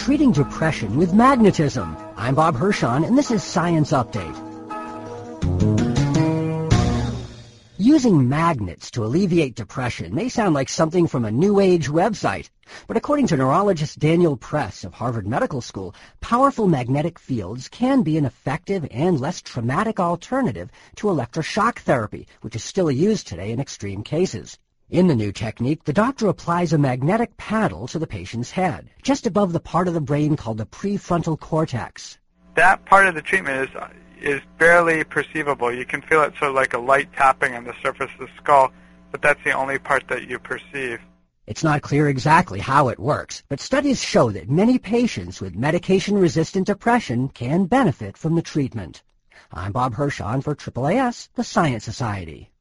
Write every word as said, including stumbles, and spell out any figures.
Treating depression with magnetism. I'm Bob Hirschon, and this is Science Update. Using magnets to alleviate depression may sound like something from a New Age website, but according to neurologist Daniel Press of Harvard Medical School, powerful magnetic fields can be an effective and less traumatic alternative to electroshock therapy, which is still used today in extreme cases. In the new technique, the doctor applies a magnetic paddle to the patient's head, just above the part of the brain called the prefrontal cortex. That part of the treatment is is barely perceivable. You can feel it sort of like a light tapping on the surface of the skull, but that's the only part that you perceive. It's not clear exactly how it works, but studies show that many patients with medication-resistant depression can benefit from the treatment. I'm Bob Hirschon for A A A S, the Science Society.